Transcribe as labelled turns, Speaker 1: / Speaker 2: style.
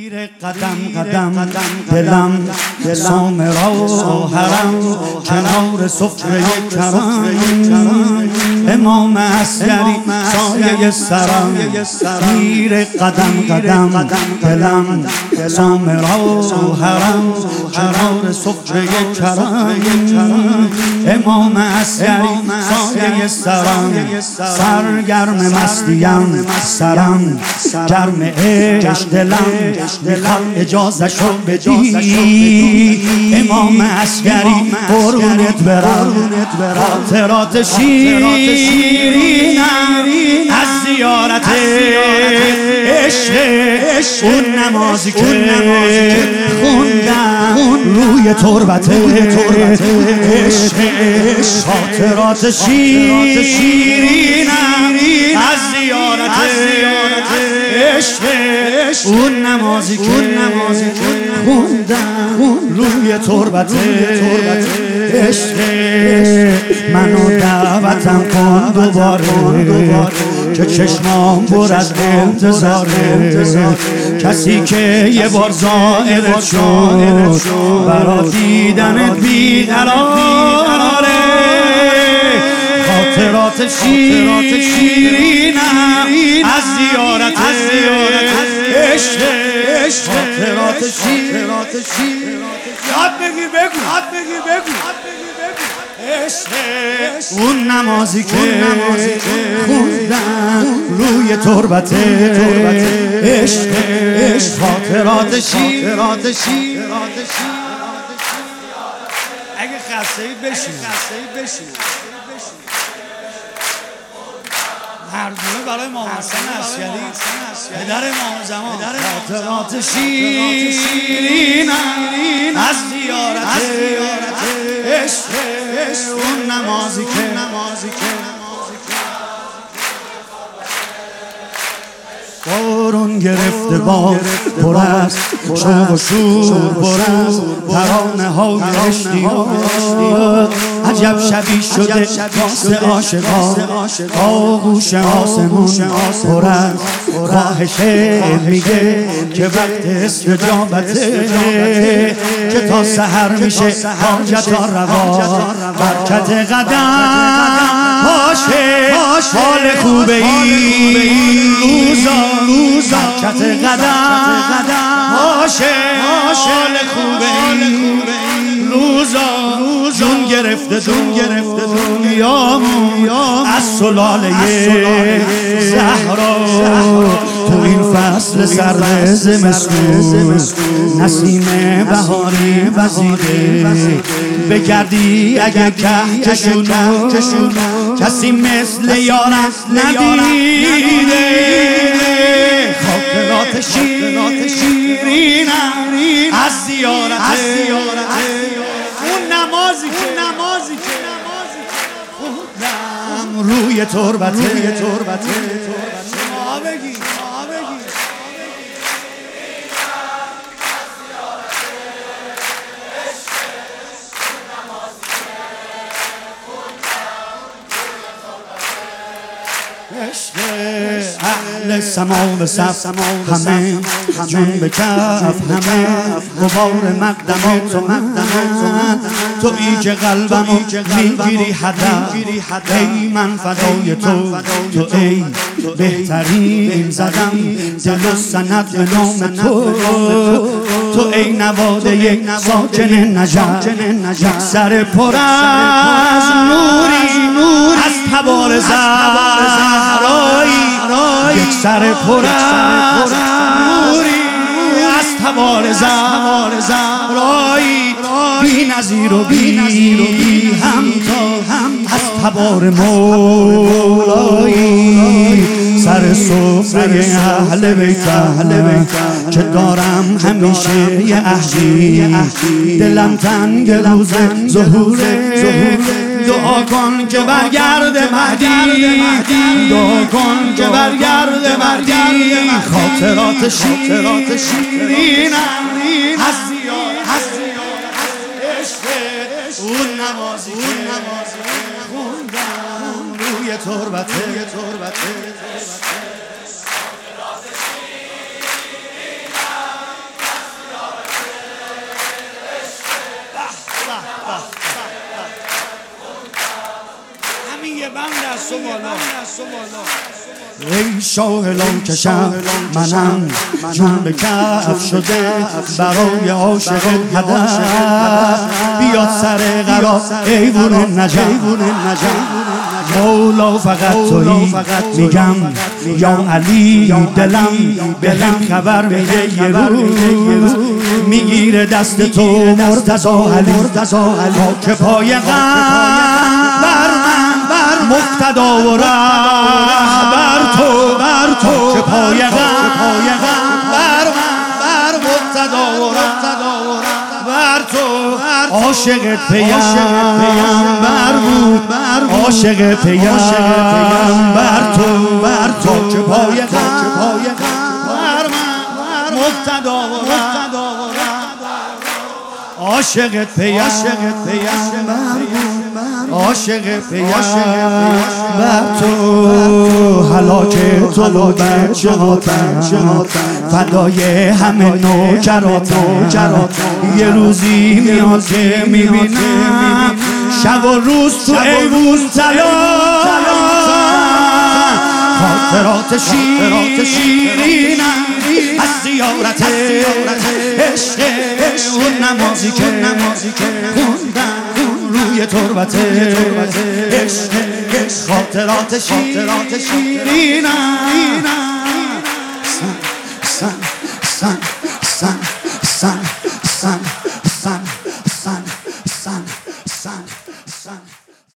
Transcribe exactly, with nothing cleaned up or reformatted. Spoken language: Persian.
Speaker 1: قدم قدم دلم سامرا و حرم کنار سفره کرم امام عسکری سایه سرم پیر قدم قدم دلم سامرا و حرم کنار سفره کرم امام عسکری سایه سرم سرگرم مستیم سرم گرم عشق دلم میخوام اجازه شو بدی امام عسکری قربونت برم خاطرات شیرینم از زیارت عشق اون نمازی که خوندم روی تربت عشق خاطرات شیرینم از زیارت عشق اون نمازی که خوندم روی تربت عشق منو دعوتم کن دوباره که چشمام پر از انتظاره کسی که یه بار زائرت شد برا دیدنت بیقراره خاطرات شیرینم از زیارت عشق خاطرات شیرینم یاد بگیر بگو یاد بگیر بگو عشق اون نمازی که خوندم روی تربت عشق خاطرات شیرینم اگه خسته اید بشینید مردمه برای امام حسن عسکری پدر امام زمان خاطرات شیرینم از زیارت عشق اون نمازی که بارون گرفته باد پر از شوق و شور پر از ترانه های اشتیاق عجب شبی شده واسه عاشقان آغوش آسمون پر از خواهش میگه که وقت استجابته که تا سحر میشه حاجتا روا برکت قدم باشه حال خوبه این روزا برکت قدم باشه حال خوبه این روزا جون گرفته جون گرفته دنیامون از سلاله زهرا تو این فصل سرد زمستون نسیم بهاری وزیده بگردی اگه کهکشونو کسی مثل یارم ندیده خاطرات شیرینم از زیارت اون نمازی که خوندم روی تربت ما بگی عشق اهل سما و صف همه جون به کف همه غبار مقدمات و مقدمات تو ای که قلبمو میگیری هدف ای من فدای تو تو ای بهترین زدم دل و سند به نام تو تو ای نواده یک ساکن نجف سر پر از نوری از تبار زهرایی یک سر پر از نوری از تبار زهرایی بی نظیر و بی همتا از تبار مولایی سر سفره اهل بیتم که دارم همیشه یه عهدی دلم تنگ روز ظهوره دعا کن که برگرد مهدی دعا کن که برگرد مهدی خاطرات شیرینم از زیارت عشق اون نمازی که خوندم روی تربت ای شاه لاکشم منم جون به کف شده برای عاشق هدف بیاد سر قرار ایوون نجف مولا فقط تویی میگم یا علی دلم به هم خبر میده یه روز میگیره دست تو مرتضی علی که پای غم بر من مقتدا و رهبر تو بر تو که پای غم بر من مقتدا و رهبر تو عاشق پیامبر بود عاشق پیامبر تو بر تو که پای غم بر من مقتدا و عاشق پیامبر عاشق پیامبر تو هلاک تو بچه هاتم فدای همه نوکراتم یه روزی میاد که میبینم شب و روز تو ایوون طلا خاطرات شیرینم از زیارت عشق اون نمازی که خوندم روی تربت عشق خاطرات شیرینم سن سن سن سن سن سن